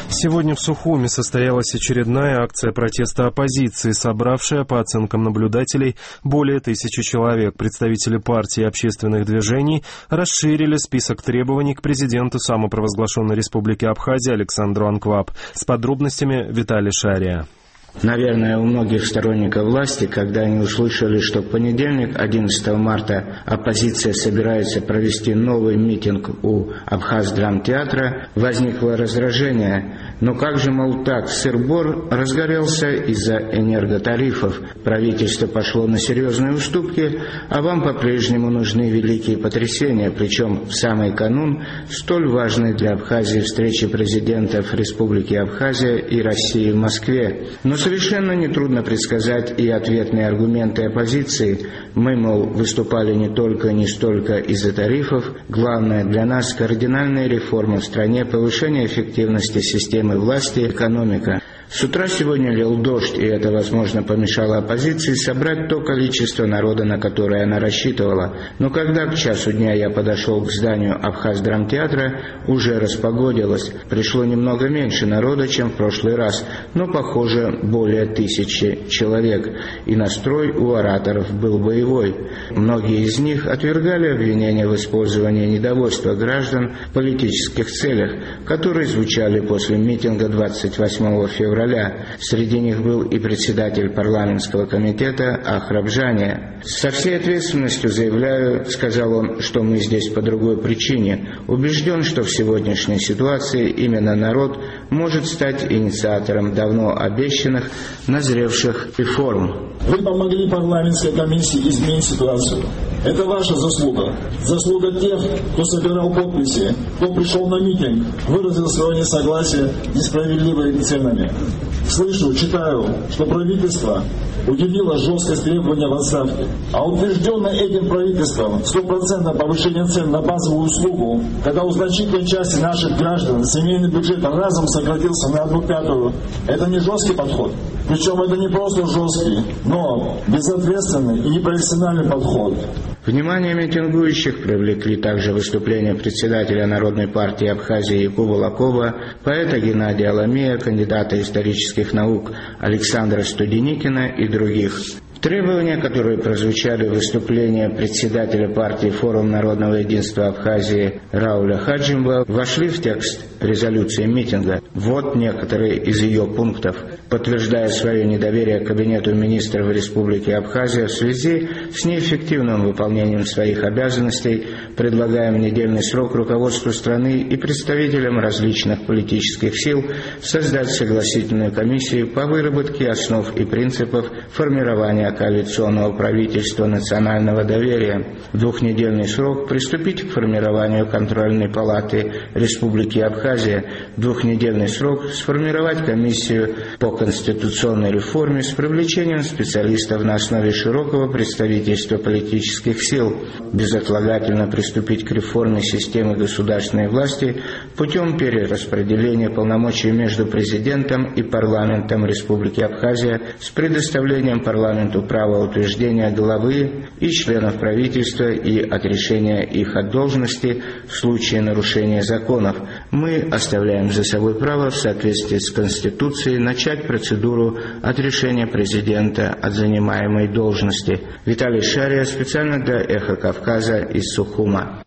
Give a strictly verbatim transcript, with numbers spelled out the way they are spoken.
Сегодня в Сухуме состоялась очередная акция протеста оппозиции, собравшая, по оценкам наблюдателей, более тысячи человек. Представители партий и общественных движений расширили список требований к президенту самопровозглашенной Республики Абхазия Александру Анкваб. С подробностями Виталий Шария. Наверное, у многих сторонников власти, когда они услышали, что в понедельник, одиннадцатого марта, оппозиция собирается провести новый митинг у Абхаз-драмтеатра, возникло раздражение. Но как же, мол, так, сыр-бор разгорелся из-за энерготарифов. Правительство пошло на серьезные уступки, а вам по-прежнему нужны великие потрясения, причем в самый канун столь важной для Абхазии встречи президентов Республики Абхазия и России в Москве. Но совершенно нетрудно предсказать и ответные аргументы оппозиции. Мы, мол, выступали не только, не столько из-за тарифов. Главное для нас – кардинальные реформы в стране, повышение эффективности системы власти, экономика. С утра сегодня лил дождь, и это, возможно, помешало оппозиции собрать то количество народа, на которое она рассчитывала. Но когда к часу дня я подошел к зданию Абхаз-драмтеатра, уже распогодилось. Пришло немного меньше народа, чем в прошлый раз, но, похоже, более тысячи человек. И настрой у ораторов был боевой. Многие из них отвергали обвинения в использовании недовольства граждан в политических целях, которые звучали после митинга двадцать восьмого февраля. Среди них был и председатель парламентского комитета Ахрабжания. «Со всей ответственностью заявляю, — сказал он, — что мы здесь по другой причине. Убежден, что в сегодняшней ситуации именно народ может стать инициатором давно обещанных, назревших реформ». Вы помогли парламентской комиссии изменить ситуацию. Это ваша заслуга. Заслуга тех, кто собирал подписи, кто пришел на митинг, выразил свое несогласие с несправедливыми ценами. Слышу, читаю, что правительство уделило жесткость требования в отставке. А утвержденное этим правительством стопроцентное повышение цен на базовую услугу, когда у значительной части наших граждан семейный бюджет разом сократился на одну пятую, это не жесткий подход. Причем это не просто жесткий, но безответственный и непрофессиональный подход. Внимание митингующих привлекли также выступления председателя Народной партии Абхазии Якуба Лакова, поэта Геннадия Аламея, кандидата исторических наук Александра Студеникина и других. Требования, которые прозвучали в выступлении председателя партии Форум народного единства Абхазии Рауля Хаджимова, вошли в текст резолюции митинга. Вот некоторые из ее пунктов. Подтверждая свое недоверие к Кабинету министров Республики Абхазия в связи с неэффективным выполнением своих обязанностей, предлагаем недельный срок руководству страны и представителям различных политических сил создать согласительную комиссию по выработке основ и принципов формирования коалиционного правительства национального доверия. В двухнедельный срок приступить к формированию контрольной палаты Республики Абхазия. В двухнедельный срок сформировать комиссию по конституционной реформе с привлечением специалистов на основе широкого представительства политических сил. Безотлагательно приступить к реформе системы государственной власти путем перераспределения полномочий между президентом и парламентом Республики Абхазия с предоставлением парламенту права утверждения главы и членов правительства и отрешения их от должности в случае нарушения законов. Мы оставляем за собой право в соответствии с Конституцией начать процедуру отрешения президента от занимаемой должности. Виталий Шария, специально для «Эхо Кавказа» из Сухума.